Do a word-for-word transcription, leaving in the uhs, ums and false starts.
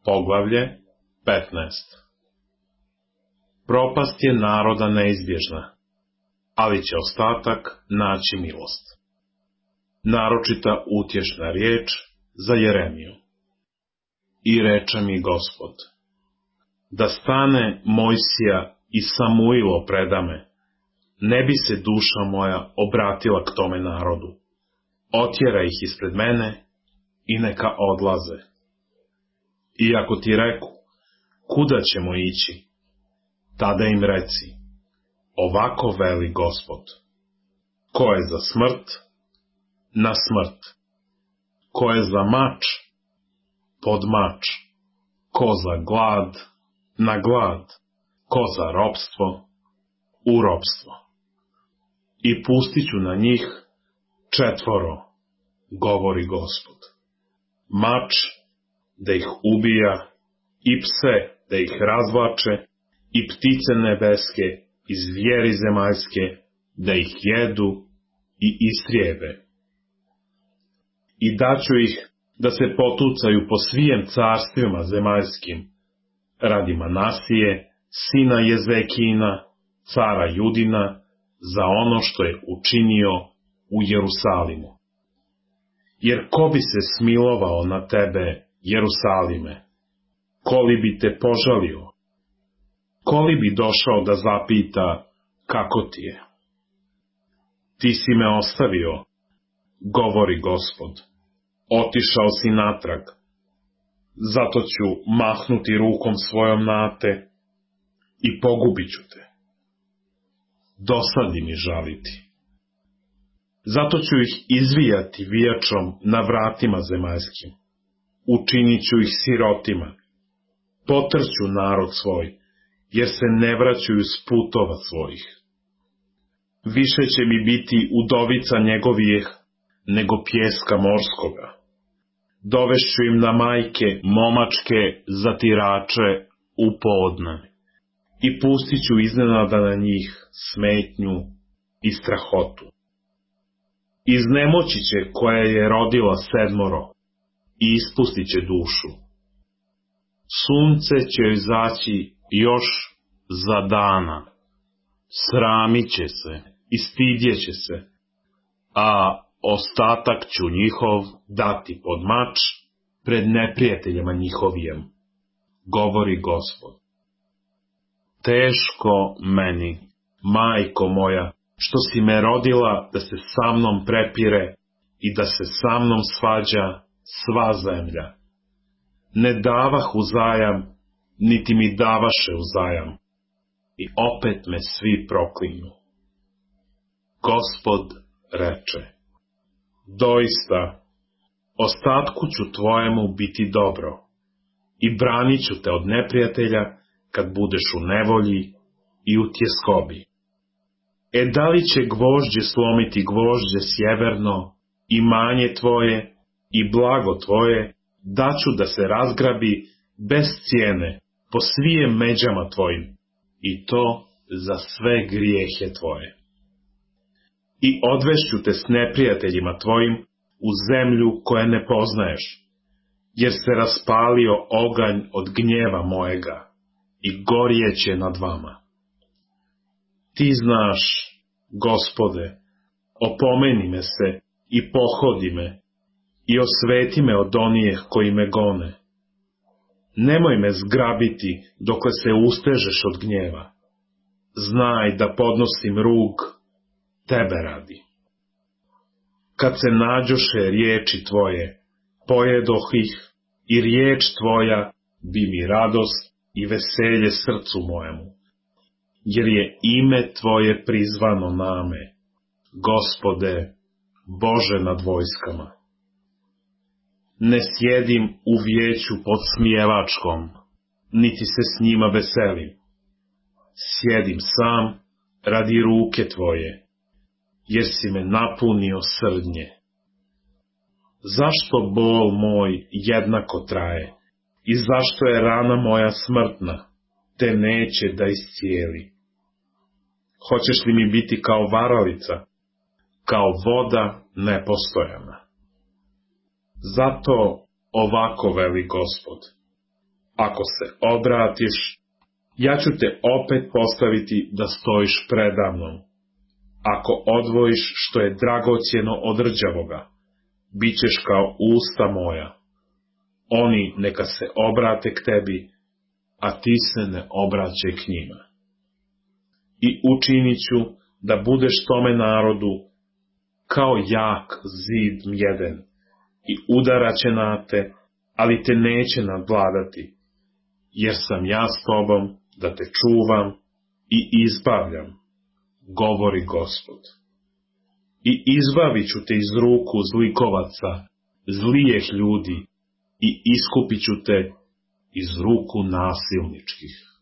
Poglavlje petnaest. Propast je naroda neizbježna, ali će ostatak naći milost. Naročita utješna riječ za Jeremiju. I reče mi Gospod, da stane Mojsija i Samuilo predame, ne bi se duša moja obratila k tome narodu. Otjera ih ispred mene i neka odlaze. I ako ti reku, kuda ćemo ići, tada im reci, ovako veli Gospod, ko je za smrt, na smrt, ko je za mač, pod mač, ko za glad, na glad, ko za ropstvo, u ropstvo. I pustit ću na njih četvoro, govori Gospod, mač da ih ubija, i pse da ih razvlače, i ptice nebeske i zvijeri zemaljske da ih jedu i istrijebe. I daću ih da se potucaju po svijem carstvima zemaljskim, radi Manasije, sina Jezekijina, cara Judina, za ono što je učinio u Jerusalimu. Jer ko bi se smilovao na tebe, Jerusalime, ko li bi te požalio, ko li bi došao da zapita kako ti je? Ti si me ostavio, govori Gospod, otišao si natrag, zato ću mahnuti rukom svojom na te i pogubit ću te. Dosadi mi žaliti. Zato ću ih izvijati vijačom na vratima zemaljskim, učinit ću ih sirotima, potrću narod svoj, jer se ne vraćaju s putova svojih. Više će mi biti udovica njegovijeh, nego pjeska morskoga. Dovešću im na majke momačke zatirače u podne i pustit ću iznenada na njih smetnju i strahotu. Iznemoći će koja je rodila sedmoro i ispustit će dušu. Sunce će joj zaći još za dana, sramit će se i stidjet će se, a ostatak ću njihov dati pod mač pred neprijateljima njihovijem, govori Gospod. Teško meni, majko moja, što si me rodila da se sa mnom prepire i da se sa mnom svađa sva zemlja. Ne davah uzajam, niti mi davaše uzajam, i opet me svi proklinju. Gospod reče, doista, ostatku ću tvojemu biti dobro, i branit ću te od neprijatelja kad budeš u nevolji i u tjeskobi. E da li će gvožđe slomiti gvožđe sjeverno, i manje tvoje, i blago tvoje, daću da se razgrabi bez cijene po svijem međama tvojim, i to za sve grijehe tvoje. I odvešću te s neprijateljima tvojim u zemlju koje ne poznaješ, jer se raspalio oganj od gnjeva mojega i gorjeće nad vama. Ti znaš, Gospode, opomeni me se i pohodi me i osveti me od onijeh koji me gone. Nemoj me zgrabiti dokle se ustežeš od gnjeva. Znaj da podnosim rug tebe radi. Kad se nađoše riječi tvoje, pojedoh ih, i riječ tvoja bi mi radost i veselje srcu mojemu, jer je ime tvoje prizvano name, Gospode, Bože nad vojskama. Ne sjedim u vijeću podsmijevačkom, niti se s njima veselim. Sjedim sam radi ruke tvoje, jer si me napunio srdnje. Zašto bol moj jednako traje, i zašto je rana moja smrtna, te neće da iscijeli? Hoćeš li mi biti kao varalica, kao voda nepostojana? Zato ovako veli Gospod, Ako se obratiš, ja ću te opet postaviti da stojiš predamnom. Ako odvojiš što je dragocjeno od rđavoga, bit ćeš kao usta moja. Oni neka se obrate k tebi, a ti se ne obraćaj k njima. I učinit ću da budeš tome narodu kao jak zid mjeden i udaraće na te, ali te neće nadvladati, jer sam ja s tobom da te čuvam i izbavljam, govori Gospod. I izbavit ću te iz ruku zlikovaca, zlijeh ljudi, i iskupit ću te iz ruku nasilničkih.